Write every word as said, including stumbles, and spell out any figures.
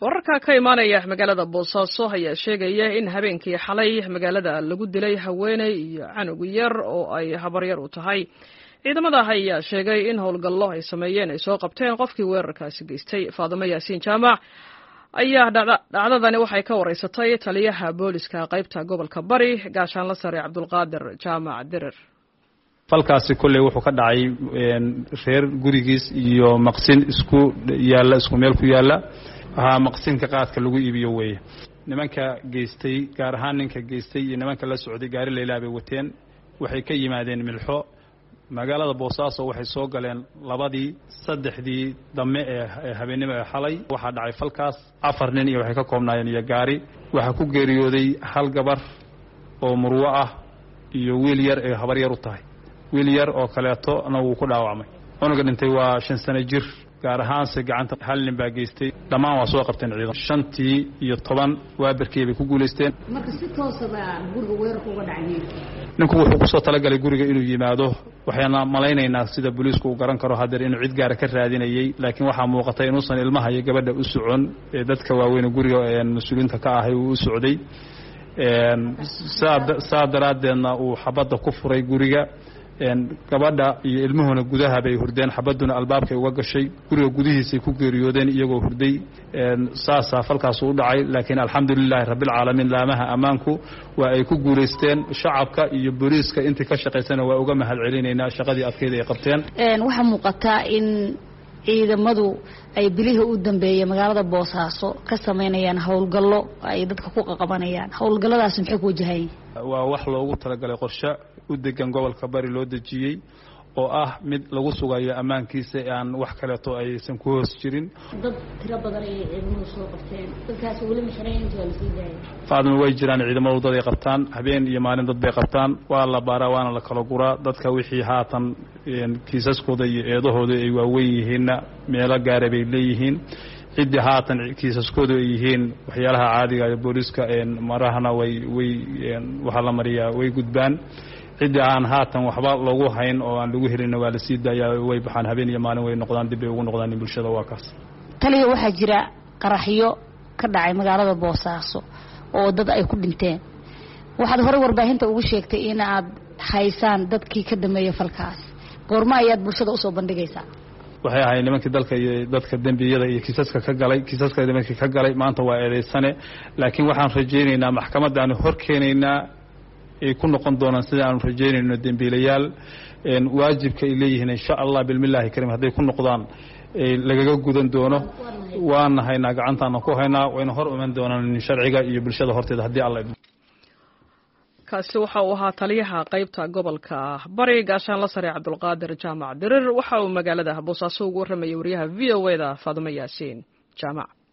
wararka ka imaanaya magaalada Boosaaso ayaa sheegaya in habeenkii xalay magaalada lagu dilay haweeney iyo canug yar oo ay habaryar u tahay. ciidamada ayaa sheegay in howlgallo ay sameeyeen ay soo qabteen qofkii weerarkaasi geystay. Faadimo Yaasiin Jaamac ayaa dhacdadani waxay ka wareysatay taliyaha booliska qaybta gobolka Bari gaashaanle sare Cabdulqaadir Jaamac Dirir. falkaasi kulay wuxuu ka dhacay reer gurigiis iyo maqsin isku yaala isku meel ku yaala aha maqsinka qaadka lagu iibiyo weeye. nimanka geystay gaar ahaan ninka geystay iyo nimanka la socday gaari leeyahay bay wateen waxay ka yimaadeen milxo magaalada Boosaaso waxay soo galeen labadii saddexdii dame ee habeenimo ee xalay waxa dhacay falkaas afar nin iyo waxay ka koobnaayeen iyo gaari waxa ku geeriyooday hal gabar oo murwo ah iyo wiil yar ee habar yar u tahay wiil yar oo kaleeto na uu ku dhaawacmay onaga dhintay waa shan sano jir gaar ahaan si gacanta hal nin baa geystay dhamaan waa soo qabteen ciidan shantii iyo toban waabarkii bay ku guuleysteen marka si toosaba guriga weerarka uga dhacay ninku wuxuu ku soo talagalay guriga inuu yimaado waxaana malaynaynaa sida booliisku uu garan karo haddii inuu cid gaar ka raadinayay laakiin waxa muuqatay inuu san ilmaha iyo gabadha u socon ee dadka waaweyn guriga ee mas'uuliyiinta ka ahay uu u socday een saadaraadna uu xabada ku furay guriga een gabadha iyo ilmuhuna gudaha bay hurdeen xabaduna albaabkay uga gashay guriga gudihiisa ku geeriyoodeen iyagoo hurday een saasa falkaas u dhacay laakiin alxamdulillah rabbil caalamiin laamaha amaanku waa ay ku guuleysteen shacabka iyo booliiska intii ka shaqeysana waa uga mahad celinayna shaqadii adkeyd ay qabteen een waxa muuqata in ciidamadu ay bilihi u dambeeyay magaalada Boosaaso ka sameynayaan howlgallo ay dadka ku qabanayaan howlgalladaas maxay ku wajahayn waa wax loogu talagalay qorshe u degan gobolka Bari loo dajiyay oo ah mid lagu sugayo amaankiisa aan wax kale to aysan ku hoos jirin dad tiro badan ay ciidamadu soo qabteen dadkaas wali ma xireen inta la siiyay faadmo way jiraan ciidamadu dad ay qabtaan habeen iyo maalin dad bay qabtaan waa la baaraa waana la kala guraa dadka wixii haatan kiisaskooda iyo eedahooda ay waaweyn yihiin meelo gaar ah bay leeyihiin cidii haatan kiisaskooda ay yihiin waxyaalaha caadiga ah booliska een marahana way way waxa la mariyaa way gudbaan cidii aan haatan waxba lagu hayn oo aan lagu helin waa la sii daayaa way baxaan habeen iyo maalin way noqdaan dib ay ugu noqdaan bulshada waa kaas taliya waxa jira qaraxyo ka dhacay magaalada Boosaaso oo dad ay ku dhinteen waxaad hore warbaahinta ugu sheegtay in aad haysaan dadkii ka dhameeyay falkaas goorma ayaad bulshada u soo bandhigaysaa waxay ahay nimankii dalka iyo dadka dambiyada iyo kiisaska ka galay kiisaska nimankii ka galay maanta waa eedeysane laakiin waxaan rajaynaynaa maxkamaddan hor keenaynaa ay ku noqon doonaan sida aan rajaynayno dambiilayaal een waajibka ay leeyihiin insha Allah bilmillahi karim haday ku noqdaan ee lagaga gudan doono waan hayna gacantaana ku haynaa wayna hor uman doonaan sharciga iyo bulshada horteeda hadii Allah kaasi waxa uu ahaa taliyaha qaybta gobolka Bari gaashaanle sare Cabdulqaadir Jaamac Dirir waxa uu magaalada Boosaaso ugu waramayay wariyaha V O A da Faadimo Yaasiin Jaamac